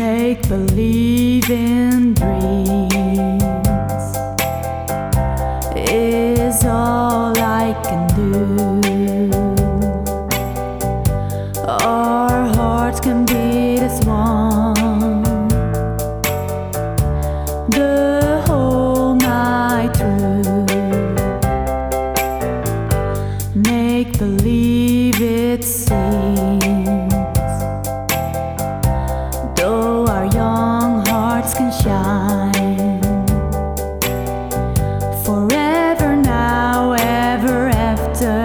Make believe in dreams is all I can do. Our hearts can beat as one the whole night through. Make believe it seems, though our young hearts can shine forever now, ever after,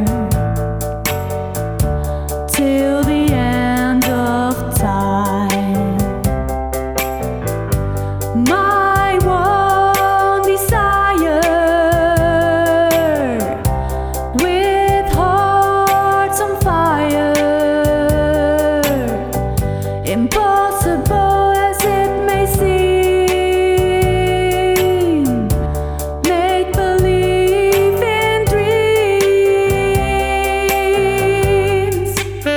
till the end of time. My one desire, with hearts on fire, impossible as it may seem, make believe in dreams.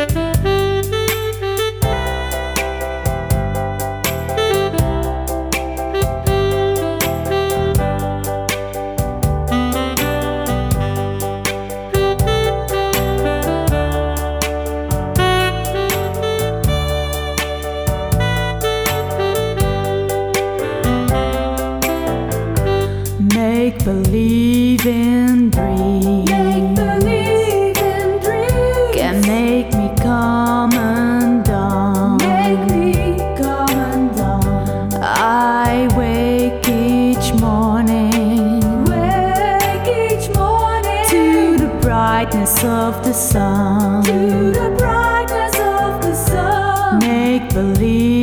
Make believe in dreams. Make believe in dreams. Can make me come undone. Make me come undone. I wake each morning, to the brightness of the sun. To the brightness of the sun. Make believe